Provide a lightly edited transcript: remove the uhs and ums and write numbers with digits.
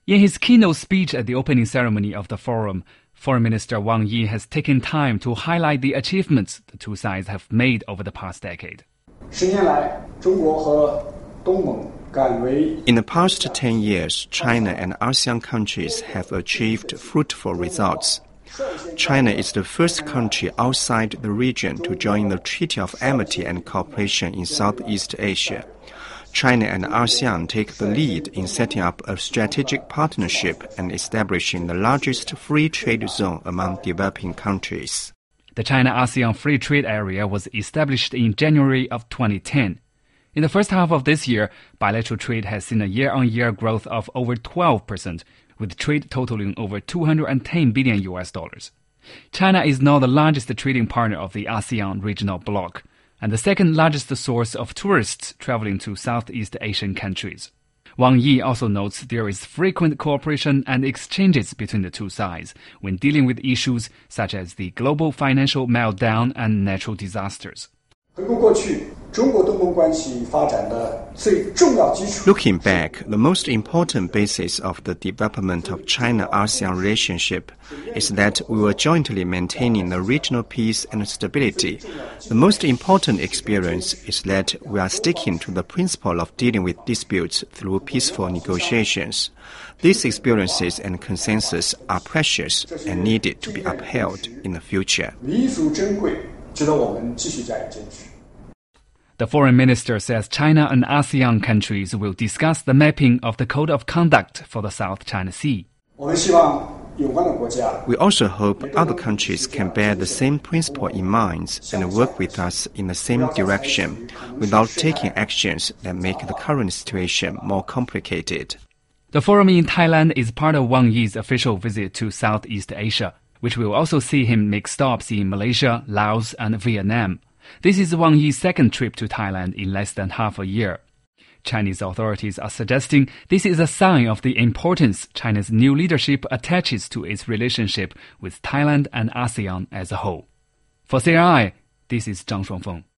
In his keynote speech at the opening ceremony of the forum, Foreign Minister Wang Yi has taken time to highlight the achievements the two sides have made over the past decade. In the past 10 years, China and ASEAN countries have achieved fruitful results. China is the first country outside the region to join the Treaty of Amity and Cooperation in Southeast Asia. China and ASEAN take the lead in setting up a strategic partnership and establishing the largest free trade zone among developing countries. The China-ASEAN Free Trade Area was established in January of 2010. In the first half of this year, bilateral trade has seen a year-on-year growth of over 12%, with trade totaling over $210 billion. China is now the largest trading partner of the ASEAN regional bloc, and the second largest source of tourists traveling to Southeast Asian countries. Wang Yi also notes there is frequent cooperation and exchanges between the two sides when dealing with issues such as the global financial meltdown and natural disasters. Looking back, the most important basis of the development of China-ASEAN relationship is that we were jointly maintaining the regional peace and stability. The most important experience is that we are sticking to the principle of dealing with disputes through peaceful negotiations. These experiences and consensus are precious and needed to be upheld in the future. The foreign minister says China and ASEAN countries will discuss the mapping of the Code of Conduct for the South China Sea. We also hope other countries can bear the same principle in mind and work with us in the same direction without taking actions that make the current situation more complicated. The forum in Thailand is part of Wang Yi's official visit to Southeast Asia, which will also see him make stops in Malaysia, Laos, and Vietnam. This is Wang Yi's second trip to Thailand in less than half a year. Chinese authorities are suggesting this is a sign of the importance China's new leadership attaches to its relationship with Thailand and ASEAN as a whole. For CRI, this is Zhang Shuangfeng.